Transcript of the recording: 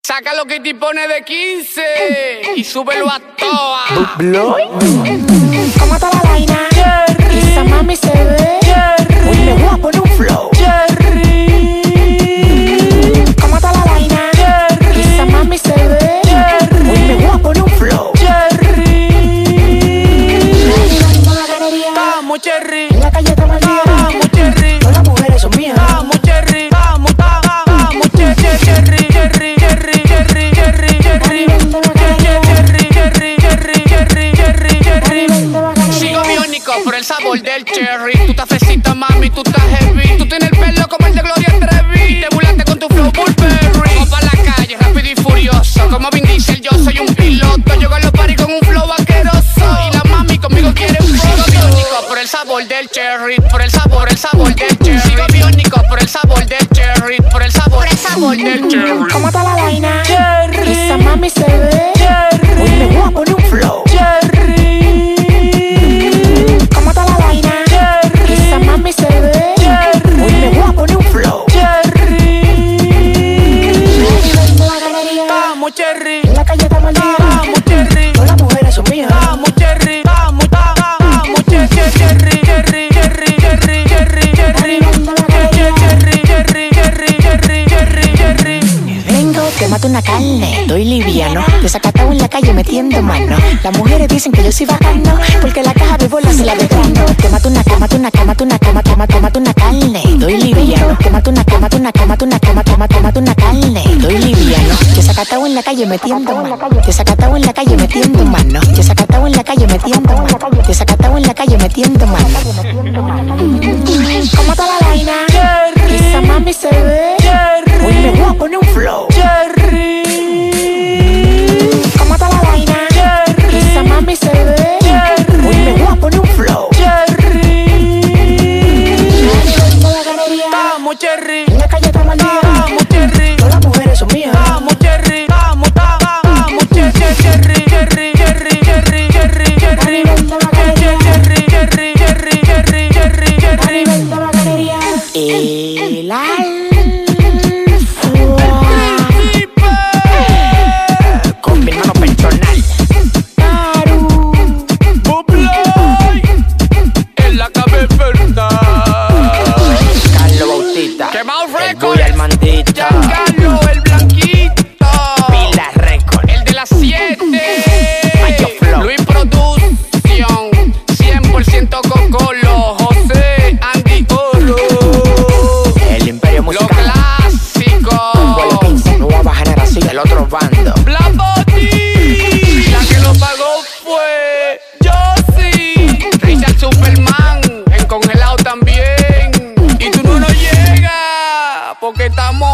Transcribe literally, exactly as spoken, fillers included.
Saca lo que te pone de quince y súbelo a toa. ¿Cómo está la vaina? Jerry. Esa mami se ve. Jerry. Hoy le voy a poner un flow. Jerry. ¿Cómo está la vaina? Jerry. Esa mami se ve. Jerry. Hoy le voy a poner un flow. Jerry. Vamos, Jerry. En la calle estamos al día. Vamos, Jerry. Todas las mujeres son mías. Vamos, Jerry. Vamos, vamos, vamos, Jerry, Jerry, Jerry, Jerry, Jerry, Jerry, Jerry, Jerry, Jerry, Jerry, Jerry, Jerry, Jerry. Sigo biónico por el sabor del cherry. Tú estás fresita, mami, tú estás heavy. Tú tienes el pelo como el de Gloria Trevi. Te burlaste con tu flow Burberry. Vamos pa' la calle, rápido y furioso. Como Vin Diesel, yo soy un piloto. Llego a los paris con un flow vaqueroso. Y la mami conmigo quiere un flow. Sigo biónico por el sabor del cherry. Por el sabor, el sabor del cherry. Sigo biónico por el sabor del cherry. Por el sabor, el sabor del cherry. ¿Cómo está la vaina? Jerry. Esa mami se ve. Jerry. Hoy le voy a poner un flow. Jerry. ¿Cómo está la vaina? Jerry. Esa mami se ve. Jerry. Hoy le voy a poner un flow. Jerry. La galería. Vamos, Jerry. En la calle estamos al día. Vamos, Jerry. Todas las mujeres son mías. Vamos, Jerry. Vamos, vamos, vamos, Jerry, Jerry, Jerry, Jerry, Jerry, Jerry, Jerry, Jerry, Jerry, Jerry, Jerry, Jerry, Jerry. Vengo, te mato una carne, estoy liviano. Desacatado en la calle metiendo mano. Las mujeres dicen que yo soy bacano, porque la caja de bolas se la desgrano. Te mato una, te mato una, te mato una, te mato una, te mato una carne, estoy liviano. Te mato una, te mato una, te mato una, te mato una, te mato una carne, estoy liviano. Desacatado en la calle metiendo mano. Desacatado en la calle metiendo mano. Desacatado en la calle metiendo mano. Desacatado en la calle metiendo mano. ¿Cómo está la vaina? Jerry. Esa mami se ve. Jerry. Hoy le voy a poner un flow. Jerry. ¿Cómo está la vaina? Jerry. Esa mami se ve. Jerry. Hoy le voy a poner un flow. Jerry. La galería. Vamos, Jerry. En la calle estamos al día. Vamos, Jerry. Todas las mujeres son mías. Vamos, Jerry. Vamos, vamos, vamos, Jerry, Jerry, Jerry, Jerry, Jerry, Jerry, Jerry, Jerry, Jerry, Jerry, Jerry, Jerry, Jerry. La galería. El alfa. Con mi hermano personal. Maru. Bublay. En la cabeza. Carlos Bautista. Quemado El Record. Bull el mandito. Giancarlo, el blanquito. Pila Record. El de las siete. Mayo Flow. Luis Producción. cien por ciento Cocolo. José Andy Oro. El Imperio Lo Musical. clásico. Vuelo quince, nueva generación. El otro bando. Black Body. La que lo pagó fue Josie. Richard Superman. En congelado también. Y tú no nos llegas porque estamos